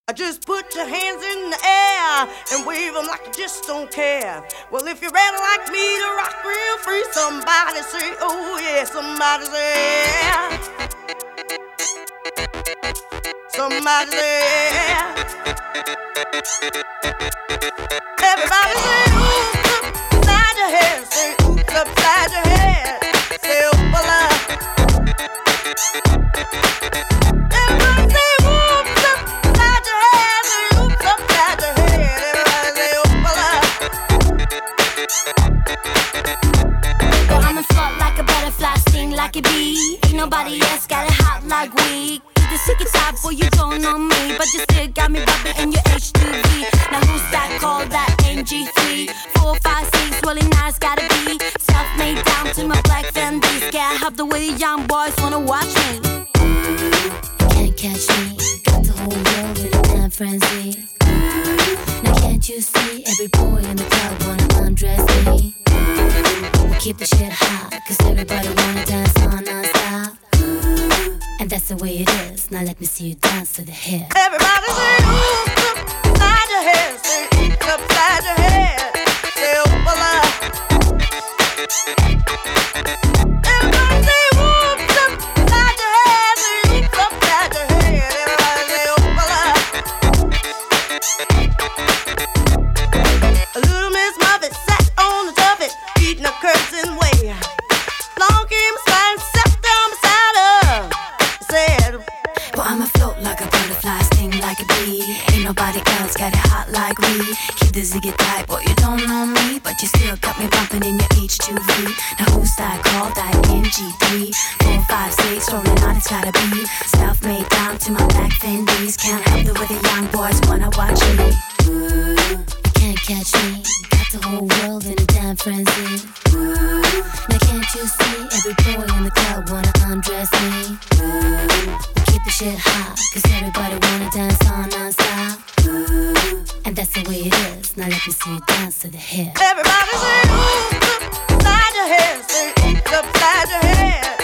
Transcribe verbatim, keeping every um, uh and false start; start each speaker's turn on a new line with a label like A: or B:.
A: Just put your hands in the air and wave them like you just don't care. Well, if you're ready like me to rock real free, somebody say, oh yeah, somebody say, yeah. Somebody say, yeah. Everybody say, oops, upside your head. Say, oops, upside your head. Say, oh, well, everybody say, oops, upside your head. Say, oops, upside your head. Everybody say, oh,
B: well, I'ma float like a butterfly, sting like a bee. Ain't nobody else got it hot like we. The secret type, boy, you don't know me, but you still got me rubbing in your H two V. Now who's that called that N G three? Four, five, six, really nice, gotta be self-made down to my black Fendi. Can't help the way the young boys wanna watch me. Ooh, can't catch me, got the whole world in a damn frenzy. Ooh, now can't you see every boy in the club wanna undress me? Ooh, keep the shit hot, cause everybody wanna dance on non-stop. And that's the way it is. Now let me see you dance to the hip.
A: Everybody say, oops, upside your head. Say, oops, upside your head. Say, oh, well, everybody say, oops, upside your head. Say, oops, upside your head. Everybody say, oh, well, a little Miss Muffet sat on the tuffet, eating a curtain way. Long came a slide and sat down beside her. Said,
B: well, I'ma float like a butterfly, sting like a bee. Ain't nobody else got it hot like we. Keep the ziggy tight, boy, you don't know me, but you still got me bumping in your H two V. Now who's that called that N G three? Four, five, six, rolling on, it's gotta be self-made down to my black Fendi's. Can't help the way the young boys wanna watch me. Ooh, you can't catch me, got the whole world in a damn frenzy. Ooh, now can't you see every boy in the club wanna undress me? Ooh, keep the shit hot, cause everybody wanna dance on non-stop. Ooh, and that's the way it is. Now let me see you dance to the hip.
A: everybody say, oops, upside your head. Say, oops, upside your head.